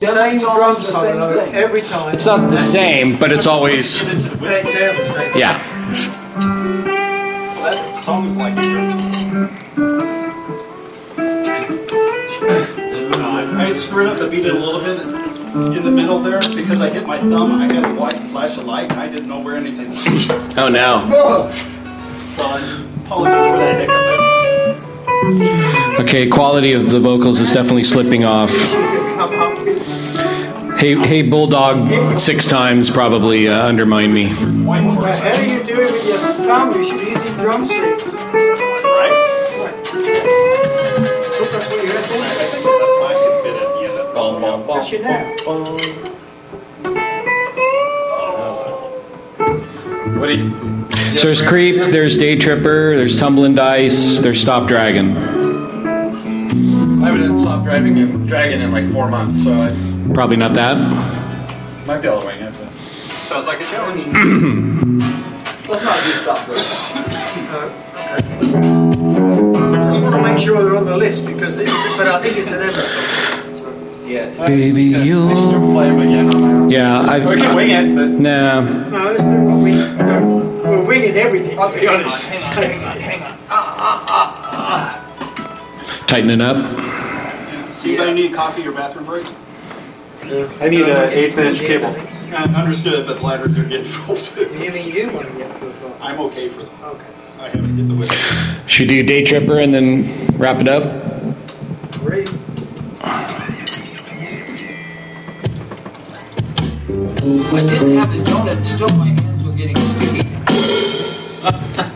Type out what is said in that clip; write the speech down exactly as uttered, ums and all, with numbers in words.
same time, drum the same solo thing. every time. It's not the same, but it's always, It sounds the same. yeah. Well, that song's like a drum solo. I screwed up the beat a little bit in the middle there because I hit my thumb. I had a white flash of light and I didn't know where anything was. Oh no. So I apologize for that hiccup there. Okay, quality of the vocals is definitely slipping off. Hey, hey, Bulldog, six times probably uh, undermined me. White Now, force. how do you do it with your thumb? You should be using drumsticks. Right? Look, that's what you had I there. think it's that plastic bit at the end of it. That's your now. What do you? So there's Creep, there's Day Tripper, there's Tumbling Dice, there's Stop Dragon. I haven't had stop driving and dragging in like four months, so I Probably not that. might be able to wing it. But. Sounds like a challenge. Let's not do stop there. I just want to make sure they're on the list because, this, but I think it's an Emma song. Yeah. Baby, you. Play them again on my own. Yeah, I. We can wing it, but Nah. No, let's do what we do. We're winging everything, to be honest. Hang on. Tighten it up. See if I need coffee or bathroom break? I need an eighth inch cable. Uh, understood, but ladders are getting full too. You mean you want to get to the front? I'm okay for them. Okay. I haven't hit the whip. Should we do Day Tripper and then wrap it up? Great. I didn't have the donut and still my hands were getting sticky.